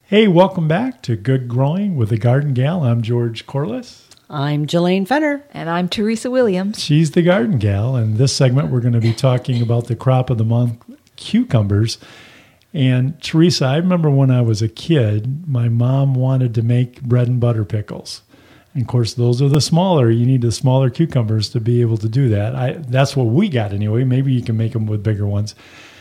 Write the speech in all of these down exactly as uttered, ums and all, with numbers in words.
Hey, welcome back to Good Growing with the Garden Gal. I'm George Corliss. I'm Jelaine Fenner. And I'm Teresa Williams. She's the Garden Gal. And this segment, we're going to be talking about the crop of the month, cucumbers. And Teresa, I remember when I was a kid, my mom wanted to make bread and butter pickles. And of course, those are the smaller. You need the smaller cucumbers to be able to do that. I, that's what we got anyway. Maybe you can make them with bigger ones.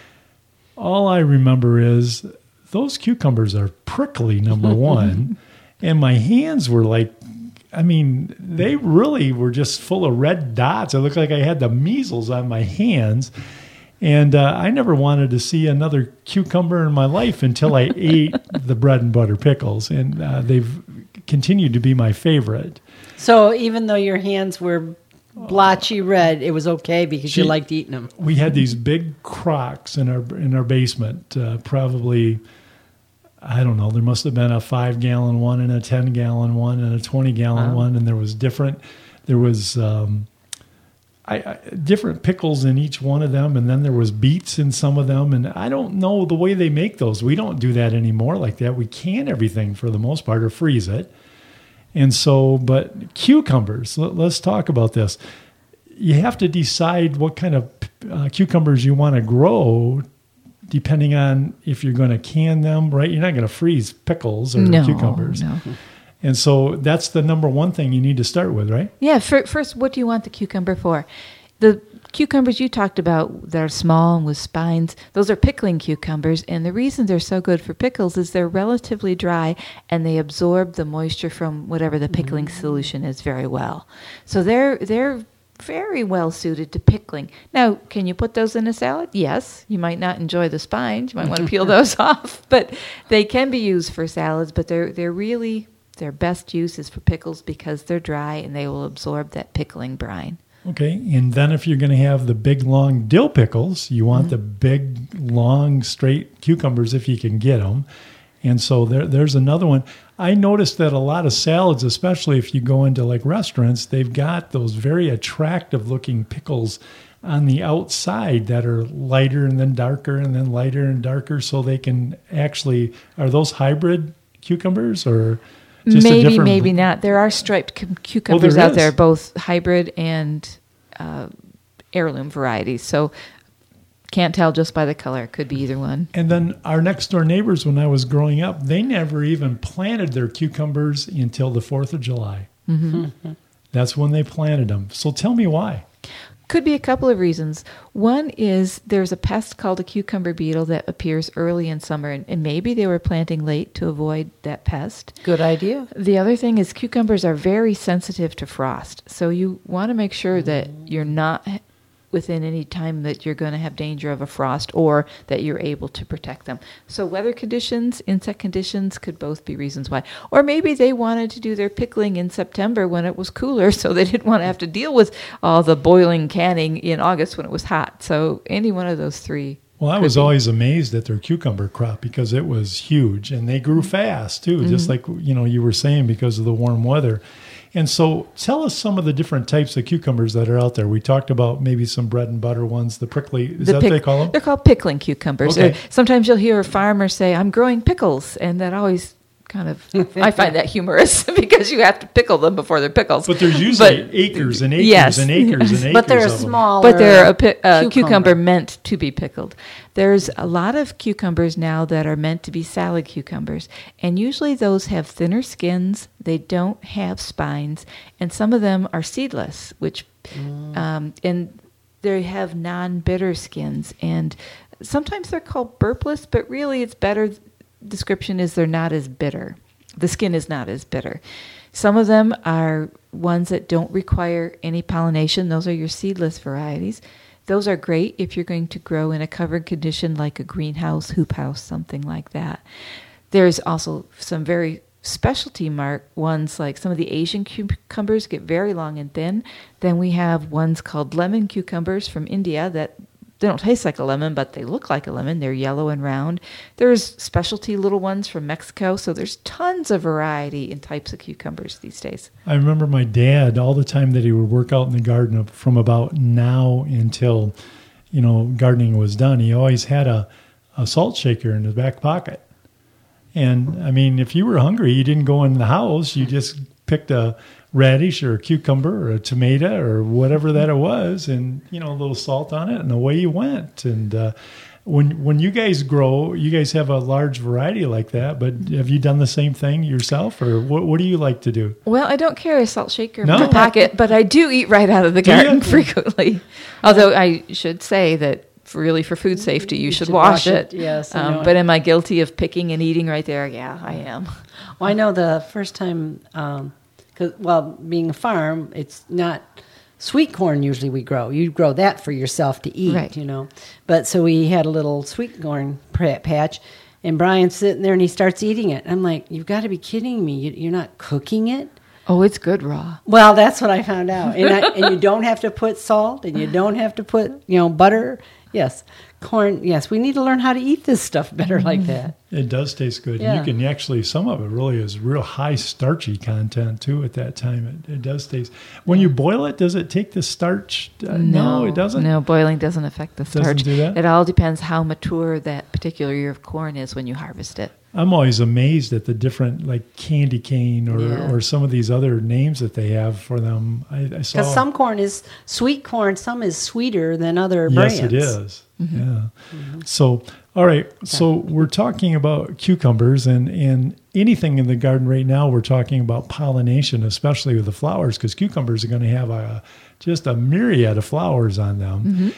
All I remember is those cucumbers are prickly, number one. And my hands were like, I mean, they really were just full of red dots. It looked like I had the measles on my hands. And uh, I never wanted to see another cucumber in my life until I ate the bread and butter pickles. And uh, they've continued to be my favorite. So even though your hands were blotchy red, it was okay because she, you liked eating them. We had these big crocks in our in our basement, uh, probably, I don't know, there must have been a five-gallon one and a ten-gallon one and a twenty-gallon Wow. one, and there was different, there was um, I, I, different pickles in each one of them, and then there was beets in some of them, and I don't know the way they make those. We don't do that anymore like that. We can everything for the most part or freeze it. And so, but cucumbers, let, let's talk about this. You have to decide what kind of uh, cucumbers you want to grow depending on if you're going to can them, right? You're not going to freeze pickles or no, cucumbers. No. And so that's the number one thing you need to start with, right? Yeah, for, first, what do you want the cucumber for? The cucumbers you talked about that are small and with spines, those are pickling cucumbers, and the reason they're so good for pickles is they're relatively dry and they absorb the moisture from whatever the pickling mm-hmm. solution is very well. So they're they're very well suited to pickling. Now, can you put those in a salad? Yes. You might not enjoy the spines. You might want to peel those off, but they can be used for salads, but they're they're really, their best use is for pickles because they're dry and they will absorb that pickling brine. Okay, and then if you're going to have the big, long dill pickles, you want mm-hmm. the big, long, straight cucumbers if you can get them. And so there, there's another one. I noticed that a lot of salads, especially if you go into like restaurants, they've got those very attractive-looking pickles on the outside that are lighter and then darker and then lighter and darker, so they can actually, are those hybrid cucumbers or... Just maybe, maybe not. There are striped cu- cucumbers oh, there out is. there, both hybrid and uh, heirloom varieties. So can't tell just by the color. It could be either one. And then our next door neighbors, when I was growing up, they never even planted their cucumbers until the fourth of July. Mm-hmm. That's when they planted them. So tell me why. Could be a couple of reasons. One is there's a pest called a cucumber beetle that appears early in summer, and, and maybe they were planting late to avoid that pest. Good idea. The other thing is cucumbers are very sensitive to frost, so you want to make sure that you're not within any time that you're going to have danger of a frost or that you're able to protect them. So weather conditions, insect conditions could both be reasons why. Or maybe they wanted to do their pickling in September when it was cooler, so they didn't want to have to deal with all the boiling canning in August when it was hot. So any one of those three. Well, I was be. always amazed at their cucumber crop because it was huge and they grew fast too, mm-hmm. just like you know you were saying because of the warm weather. And so tell us some of the different types of cucumbers that are out there. We talked about maybe some bread and butter ones, the prickly, is the that pick, what they call them? They're called pickling cucumbers. Okay. Or sometimes you'll hear a farmer say, I'm growing pickles, and that always kind of, I find that humorous because you have to pickle them before they're pickles. But there's usually but, acres and acres yes. and acres and acres But they're a of them. small. But they're a pi- uh, cucumber. cucumber meant to be pickled. There's a lot of cucumbers now that are meant to be salad cucumbers, and usually those have thinner skins, they don't have spines, and some of them are seedless, which mm. um, and they have non-bitter skins, and sometimes they're called burpless, but really it's better description is they're not as bitter. The skin is not as bitter. Some of them are ones that don't require any pollination. Those are your seedless varieties. Those are great if you're going to grow in a covered condition like a greenhouse, hoop house, something like that. There's also some very specialty mark ones like some of the Asian cucumbers get very long and thin. Then we have ones called lemon cucumbers from India that they don't taste like a lemon, but they look like a lemon. They're yellow and round. There's specialty little ones from Mexico. So there's tons of variety in types of cucumbers these days. I remember my dad, all the time that he would work out in the garden from about now until, you know, gardening was done, he always had a, a salt shaker in his back pocket. And I mean, if you were hungry, you didn't go in the house. You just picked a radish or a cucumber or a tomato or whatever that it was, and you know, a little salt on it, and away you went. And uh, when when you guys grow, you guys have a large variety like that. But have you done the same thing yourself, or what? What do you like to do? Well, I don't carry a salt shaker No? in my pocket, but I do eat right out of the Do you? garden frequently. Although I should say that. For really, for food safety, you, You should, should wash, wash it. it, yes, I Um, know. but am I guilty of picking and eating right there? Yeah, I am. Well, I know the first time, um, cause, well, being a farm, it's not sweet corn usually we grow. You grow that for yourself to eat, Right. you know. But so we had a little sweet corn pra- patch, and Brian's sitting there and he starts eating it. I'm like, you've got to be kidding me. You, you're not cooking it? Oh, it's good raw. Well, that's what I found out. And, I, and you don't have to put salt, and you don't have to put, you know, butter. Yes, corn. Yes, we need to learn how to eat this stuff better like that. It does taste good. Yeah. You can actually, some of it really is real high starchy content too at that time. It, it does taste. When you boil it, does it take the starch? Uh, no, it doesn't. No, boiling doesn't affect the Doesn't starch. do that? It all depends how mature that particular year of corn is when you harvest it. I'm always amazed at the different, like candy cane or, Yeah. or some of these other names that they have for them. I, I saw. Because some corn is sweet corn, some is sweeter than other Yes, brands. it is. Yeah. So, all right. So we're talking about cucumbers and, and anything in the garden right now. We're talking about pollination, especially with the flowers, because cucumbers are going to have a just a myriad of flowers on them.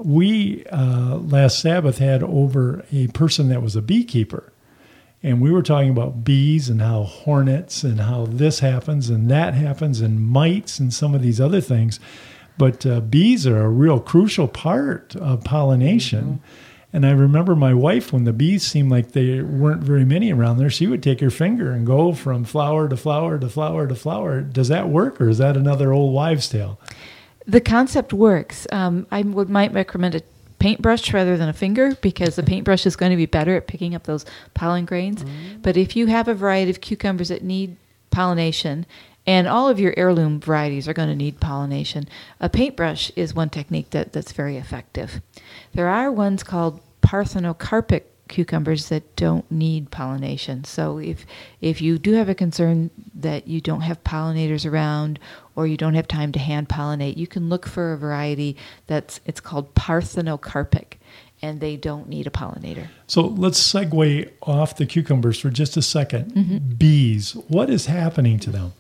We uh, last Sabbath had over a person that was a beekeeper. And we were talking about bees and how hornets and how this happens and that happens and mites and some of these other things. But uh, bees are a real crucial part of pollination. Mm-hmm. And I remember my wife, when the bees seemed like there weren't very many around there, she would take her finger and go from flower to flower to flower to flower. Does that work, or is that another old wives' tale? The concept works. Um, I would might recommend a paintbrush rather than a finger, because the paintbrush is going to be better at picking up those pollen grains. Mm-hmm. But if you have a variety of cucumbers that need pollination, and all of your heirloom varieties are going to need pollination, a paintbrush is one technique that, that's very effective. There are ones called parthenocarpic cucumbers that don't need pollination. So if if you do have a concern that you don't have pollinators around, or you don't have time to hand pollinate, you can look for a variety that's it's called parthenocarpic, and they don't need a pollinator. So let's segue off the cucumbers for just a second. Mm-hmm. Bees, what is happening to them?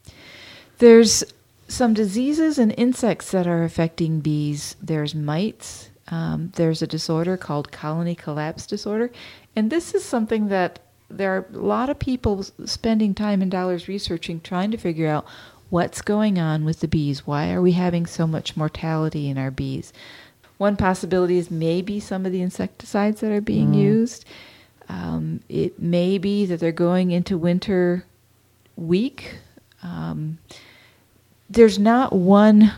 There's some diseases and insects that are affecting bees. There's mites. Um, there's a disorder called colony collapse disorder. And this is something that there are a lot of people spending time and dollars researching, trying to figure out what's going on with the bees. Why are we having so much mortality in our bees? One possibility is maybe some of the insecticides that are being mm. used. Um, it may be that they're going into winter weak. Um, there's not one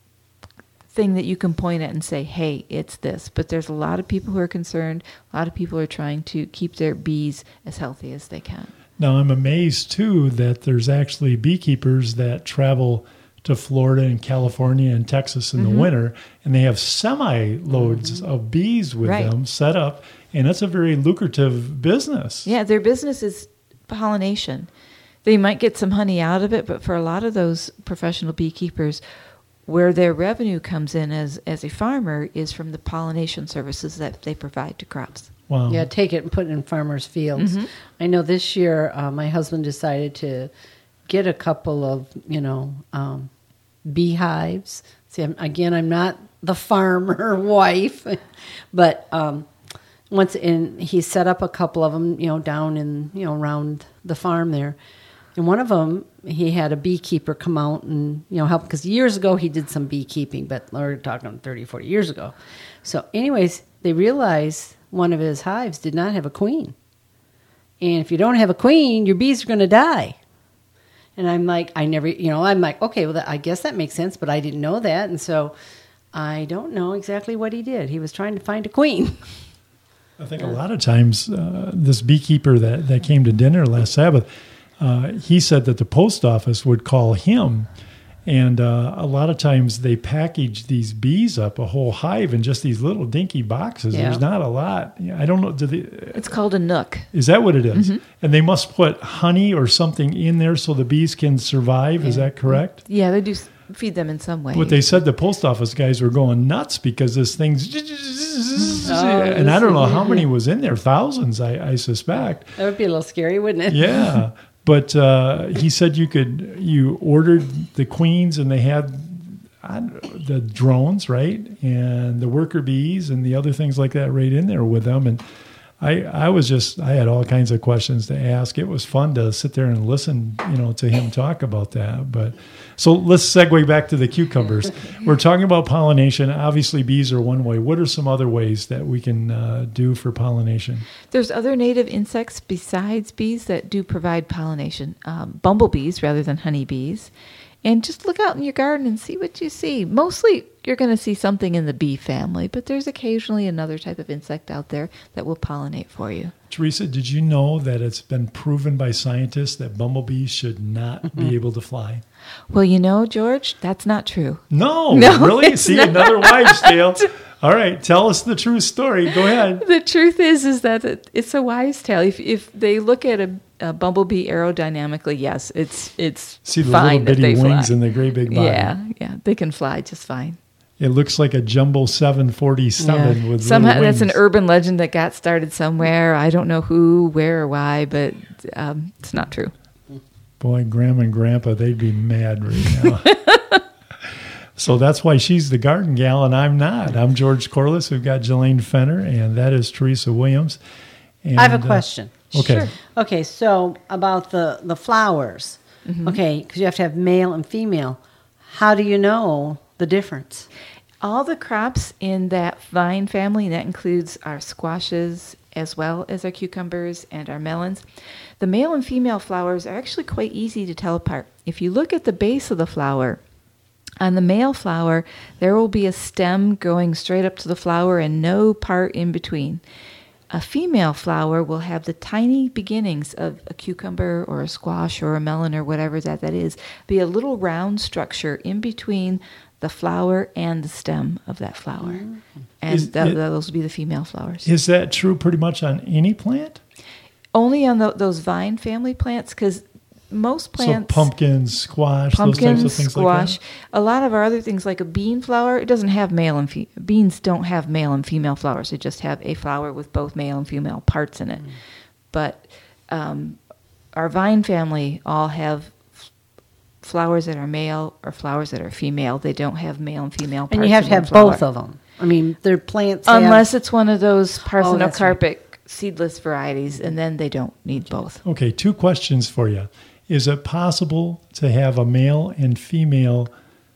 thing that you can point at and say, hey, it's this. But there's a lot of people who are concerned. A lot of people are trying to keep their bees as healthy as they can. Now, I'm amazed, too, that there's actually beekeepers that travel to Florida and California and Texas in mm-hmm. the winter, and they have semi-loads mm-hmm. of bees with right. them set up, and it's a very lucrative business. Yeah, their business is pollination. They might get some honey out of it, but for a lot of those professional beekeepers, where their revenue comes in as, as a farmer is from the pollination services that they provide to crops. Wow. Yeah, take it and put it in farmers' fields. Mm-hmm. I know this year uh, my husband decided to get a couple of, you know, um, beehives. See, I'm, again, I'm not the farmer wife, but um, once in he set up a couple of them, you know, down in, you know, around the farm there. And one of them, he had a beekeeper come out and, you know, help, because years ago he did some beekeeping, but we're talking thirty, forty years ago. So anyways, they realized one of his hives did not have a queen. And if you don't have a queen, your bees are going to die. And I'm like, I never, you know, I'm like, okay, well, that, I guess that makes sense, but I didn't know that. And so I don't know exactly what he did. He was trying to find a queen. I think a lot of times uh, this beekeeper that, that came to dinner last Sabbath, Uh, he said that the post office would call him And uh, a lot of times they package these bees up, a whole hive, in just these little dinky boxes. Yeah. There's not a lot. I don't know. Do they, It's called a nook. is that what it is? Mm-hmm. And they must put honey or something in there so the bees can survive. Is that correct? Yeah, they do s- feed them in some way. But they said the post office guys were going nuts because this thing's, Oh, and I don't know how many was in there, thousands, I, I suspect. That would be a little scary, wouldn't it? Yeah, but uh, he said you could you ordered the queens and they had I don't know, the drones, right, and the worker bees and the other things like that right in there with them. And I I was just I had all kinds of questions to ask. It was fun to sit there and listen, you know, to him talk about that. But so let's segue back to the cucumbers. We're talking about pollination. Obviously, bees are one way. What are some other ways that we can uh, do for pollination? There's other native insects besides bees that do provide pollination. Um, bumblebees rather than honeybees. And just look out in your garden and see what you see. Mostly you're going to see something in the bee family, but there's occasionally another type of insect out there that will pollinate for you. Teresa, did you know that it's been proven by scientists that bumblebees should not be able to fly? Well, you know, George, that's not true. No, No, really? it's See, not. another wives' tale. All right, tell us the true story. Go ahead. The truth is, is that it, it's a wise tale. If if they look at a, a bumblebee aerodynamically, yes, it's it's See the fine little that bitty they wings fly. and the great big body. Yeah, yeah, they can fly just fine. It looks like a jumbo seven forty-seven Yeah. with Somehow little wings. that's an urban legend that got started somewhere. I don't know who, where, or why, but um, it's not true. Boy, Grandma and Grandpa, they'd be mad right now. So that's why she's the garden gal and I'm not. I'm George Corliss. We've got Jelaine Fenner, and that is Teresa Williams. And, I have a uh, question. okay. Sure. Okay, so about the, the flowers. Mm-hmm. Okay, because you have to have male and female. How do you know the difference? All the crops in that vine family, and that includes our squashes as well as our cucumbers and our melons, the male and female flowers are actually quite easy to tell apart. If you look at the base of the flower, on the male flower, there will be a stem going straight up to the flower and no part in between. A female flower will have the tiny beginnings of a cucumber or a squash or a melon or whatever that that is, be a little round structure in between the flower and the stem of that flower. And Is that, it- those will be the female flowers. Is that true pretty much on any plant? Only on tho- those vine family plants, because most plants... So pumpkins, squash, Pumpkin, those types of things squash. like that? A lot of our other things, like a bean flower, it doesn't have male and fe- beans don't have male and female flowers. They just have a flower with both male and female parts in it. Mm. But um, our vine family all have f- flowers that are male or flowers that are female. They don't have male and female parts. And you have in to one have flower. both of them. I mean, they're plants. have- Unless it's one of those that's right. parthenocarpic seedless varieties, and then they don't need both. Okay, two questions for you. Is it possible to have a male and female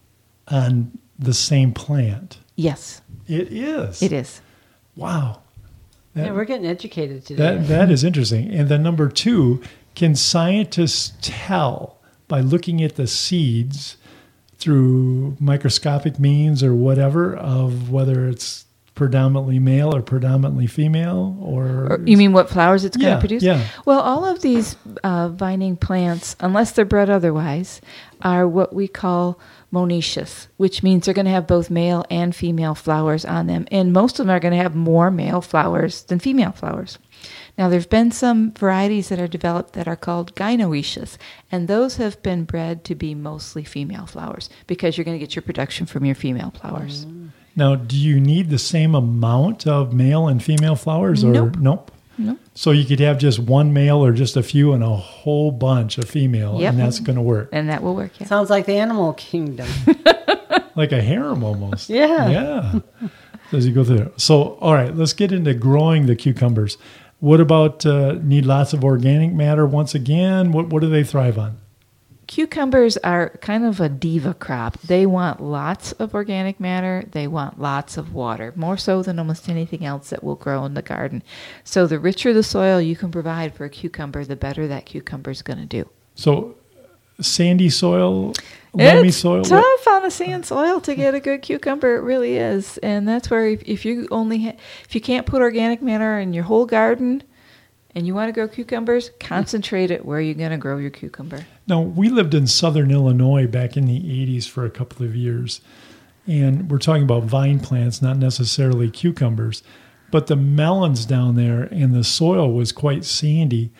on the same plant? Yes, It is. it is. Wow. That, yeah, we're getting educated today. that, that is interesting. And then number two, can scientists tell by looking at the seeds through microscopic means or whatever of whether it's predominantly male or predominantly female, or, Or you mean what flowers it's going Yeah, to produce? yeah. Well, all of these uh, vining plants, unless they're bred otherwise, are what we call monoecious, which means they're going to have both male and female flowers on them. And most of them are going to have more male flowers than female flowers. Now, there's been some varieties that are developed that are called gynoecious, and those have been bred to be mostly female flowers because you're going to get your production from your female flowers. Now, do you need the same amount of male and female flowers, or Nope. nope? Nope. So you could have just one male or just a few and a whole bunch of female, Yep. and that's going to work. And that will work, yeah. Sounds like the animal kingdom. Like a harem almost. Yeah. Yeah. As you go through there. So, all right, let's get into growing the cucumbers. What about uh, need lots of organic matter once again? What, what do they thrive on? Cucumbers are kind of a diva crop. They want lots of organic matter. They want lots of water, more so than almost anything else that will grow in the garden. So the richer the soil you can provide for a cucumber, the better that cucumber is going to do. So, sandy soil, loamy it's soil. tough what- on a sand soil to get a good cucumber. It really is, and that's where if, if you only ha- if you can't put organic matter in your whole garden, and you want to grow cucumbers, concentrate it where you're going to grow your cucumber. Now, we lived in southern Illinois back in the eighties for a couple of years, and we're talking about vine plants, not necessarily cucumbers. But the melons down there and the soil was quite sandy.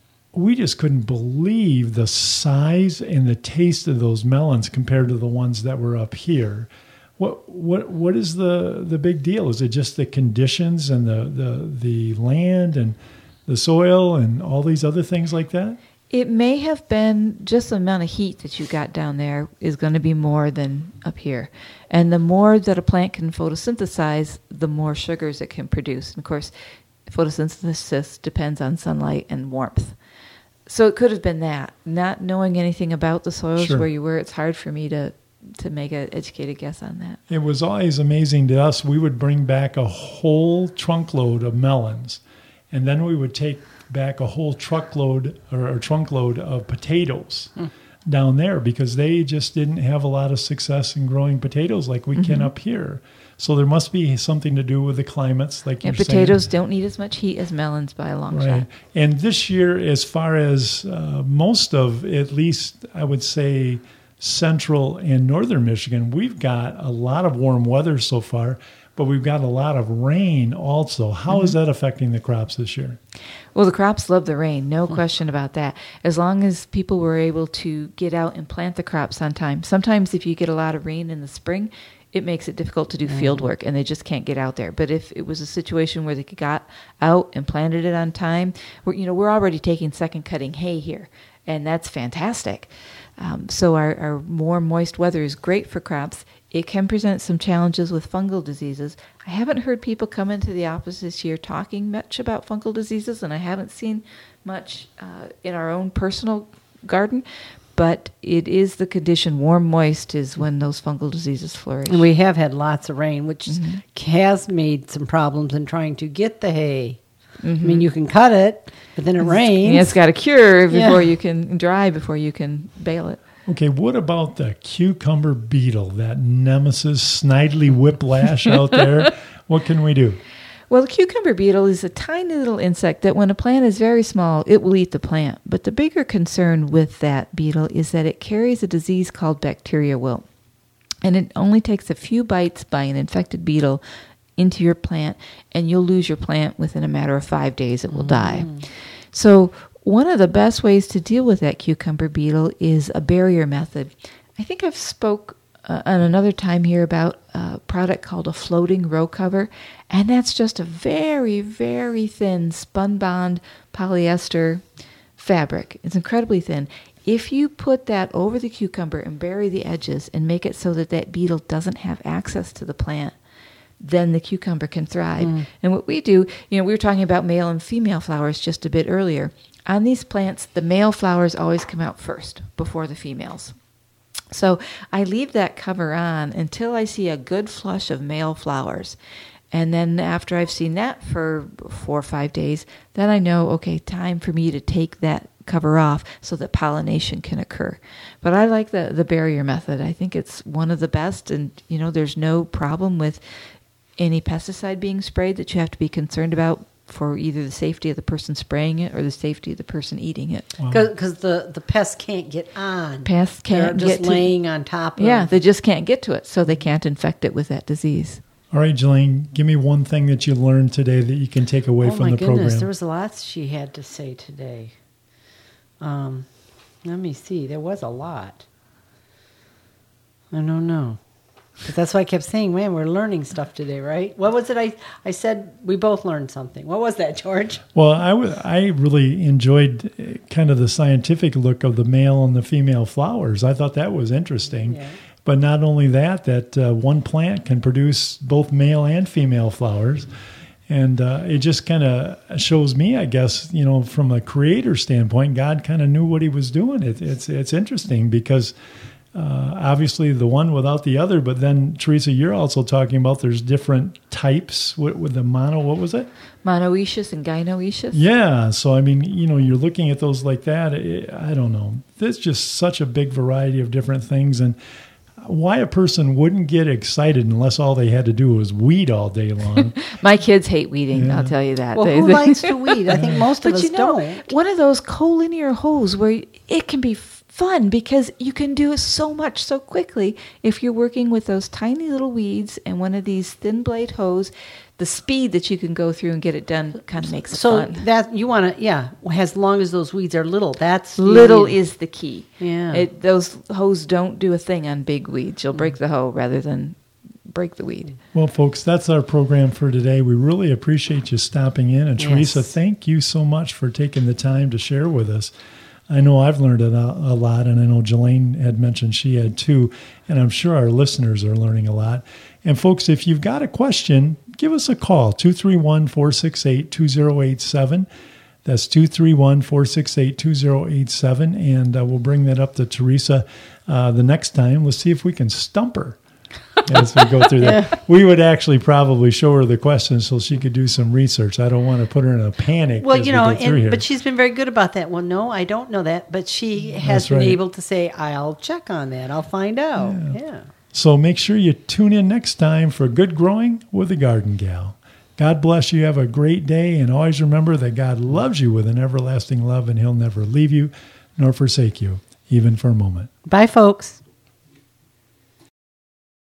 We just couldn't believe the size and the taste of those melons compared to the ones that were up here. What what what is the, the big deal? Is it just the conditions and the, the, the land and the soil and all these other things like that? It may have been just the amount of heat that you got down there is going to be more than up here. And the more that a plant can photosynthesize, the more sugars it can produce. And of course, photosynthesis depends on sunlight and warmth. So it could have been that. Not knowing anything about the soils Sure. where you were, it's hard for me to, to make an educated guess on that. It was always amazing to us. We would bring back a whole trunkload of melons, and then we would take back a whole truckload or a trunkload of potatoes hmm. down there because they just didn't have a lot of success in growing potatoes like we mm-hmm. can up here. So there must be something to do with the climates, like you're saying. And potatoes saying. don't need as much heat as melons by a long right. shot. And this year, as far as uh, most of, at least I would say, central and northern Michigan, we've got a lot of warm weather so far, but we've got a lot of rain also. How mm-hmm. is that affecting the crops this year? Well, the crops love the rain, no question about that. As long as people were able to get out and plant the crops on time. Sometimes if you get a lot of rain in the spring, it makes it difficult to do mm. field work, and they just can't get out there. But if it was a situation where they got out and planted it on time, we're, you know, we're already taking second cutting hay here, and that's fantastic. Um, so our, our warm, moist weather is great for crops. It can present some challenges with fungal diseases. I haven't heard people come into the office this year talking much about fungal diseases, and I haven't seen much uh, in our own personal garden. But it is the condition, warm, moist, is when those fungal diseases flourish. And we have had lots of rain, which mm-hmm. has made some problems in trying to get the hay. Mm-hmm. I mean, you can cut it, but then it it's, rains. And it's got to cure before yeah. you can dry, before you can bale it. Okay, what about the cucumber beetle, that nemesis, snidely whiplash out there? What can we do? Well, the cucumber beetle is a tiny little insect that when a plant is very small, it will eat the plant. But the bigger concern with that beetle is that it carries a disease called bacteria wilt. And it only takes a few bites by an infected beetle into your plant, and you'll lose your plant within a matter of five days. It will mm. die. So one of the best ways to deal with that cucumber beetle is a barrier method. I think I've spoke uh, on another time here about a product called a floating row cover, and that's just a very, very thin spun bond polyester fabric. It's incredibly thin. If you put that over the cucumber and bury the edges and make it so that that beetle doesn't have access to the plant, then the cucumber can thrive. Mm. And what we do, you know, we were talking about male and female flowers just a bit earlier. On these plants, the male flowers always come out first before the females. So I leave that cover on until I see a good flush of male flowers. And then after I've seen that for four or five days, then I know, okay, time for me to take that cover off so that pollination can occur. But I like the, the barrier method. I think it's one of the best, and, you know, there's no problem with any pesticide being sprayed that you have to be concerned about for either the safety of the person spraying it or the safety of the person eating it. Because wow. the, the pests can't get on. Pests can't They're just get laying to, on top of Yeah, they just can't get to it, so they can't infect it with that disease. All right, Jelaine, give me one thing that you learned today that you can take away oh from the goodness, program. There was lots she had to say today. Um, let me see. There was a lot. I don't know. But that's why I kept saying, man, we're learning stuff today, right? What was it I, I said? We both learned something. What was that, George? Well, I, w- I really enjoyed kind of the scientific look of the male and the female flowers. I thought that was interesting. Yeah. But not only that, that uh, one plant can produce both male and female flowers. And uh, it just kind of shows me, I guess, you know, from a creator standpoint, God kind of knew what he was doing. It, it's it's interesting because uh, obviously the one without the other. But then, Teresa, you're also talking about there's different types with, with the mono, what was it? Monoecious and gynoecious. Yeah. So, I mean, you know, you're looking at those like that. It, I don't know. There's just such a big variety of different things. And why a person wouldn't get excited unless all they had to do was weed all day long. My kids hate weeding, Yeah. I'll tell you that. Well, They- who likes to weed? I think most of But us you know, don't. one of those collinear hoes where it can be fun because you can do so much so quickly if you're working with those tiny little weeds and one of these thin blade hoes. The speed that you can go through and get it done kind of makes it So fun. that you want to, yeah, as long as those weeds are little, that's Little yeah. is the key. Yeah. It, those hoes don't do a thing on big weeds. You'll break the hoe rather than break the weed. Well, folks, that's our program for today. We really appreciate you stopping in. And Yes. Teresa, thank you so much for taking the time to share with us. I know I've learned a, a lot, and I know Jelaine had mentioned she had too, and I'm sure our listeners are learning a lot. And folks, if you've got a question, give us a call, two three one, four six eight, two zero eight seven. That's two three one, four six eight, two zero eight seven, and uh, we'll bring that up to Teresa uh, the next time. Let's see if we can stump her as we go through that. We would actually probably show her the questions so she could do some research. I don't want to put her in a panic Well, as you we know, go through and, here. but she's been very good about that. Well, no, I don't know that, but she has That's been right. able to say, "I'll check on that. I'll find out." Yeah. So make sure you tune in next time for Good Growing with the Garden Gal. God bless you. Have a great day. And always remember that God loves you with an everlasting love, and he'll never leave you nor forsake you, even for a moment. Bye, folks.